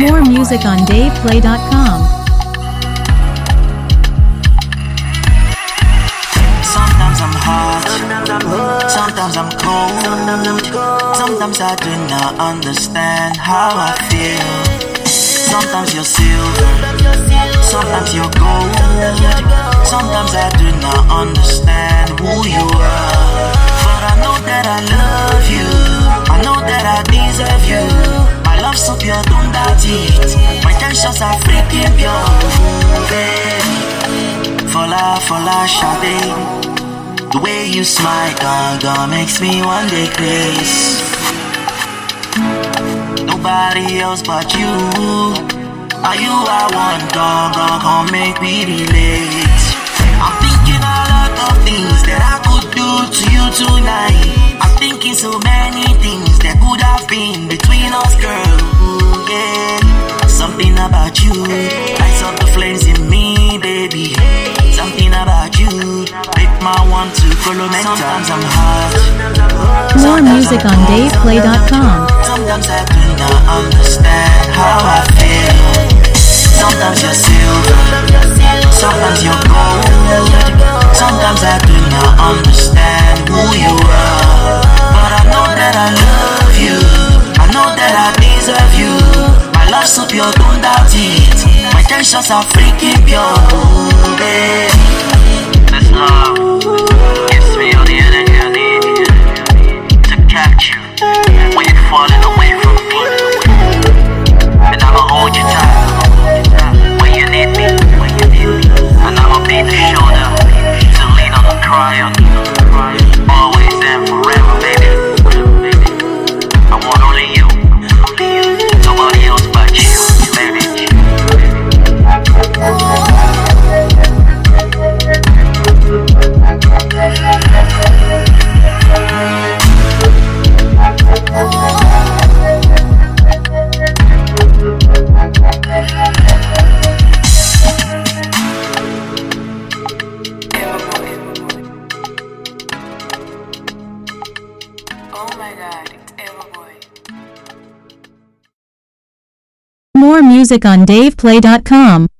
More music on DavePlay.com. Sometimes I'm hot, sometimes I'm cold. Sometimes I do not understand how I feel. Sometimes you're silver, sometimes you're gold. Sometimes I do not understand who you are. But I know that I love you, I know that I deserve you. My love's so pure, don't doubt it. My intentions are freaking pure, baby. Fola, Shade. The way you smile, God, makes me one day crazy. Nobody else but you. Are you I want, God, come make me relate. I'm thinking a lot of things that I could do to you tonight. I'm thinking so many things that could have been between us, girl. Yeah, something about you lights up the flames in me, baby. Something about you make my want to follow me. Sometimes I'm hot. More music on DavePlay.com. Sometimes I do not understand how I feel. Sometimes you're silver, sometimes you're gold. Sometimes I do not understand who you are. But I know that I love you, I know that I deserve you. My love's so pure, don't doubt it. My intentions are freaking pure, baby. This love gives me all the energy I need to catch you when you're falling away from me. And I'ma hold you tight when you need me. And I'ma be the shoulder to lean on and cry on. Always and forever, baby. I want only you, nobody else but you, baby. More music on DavePlay.com.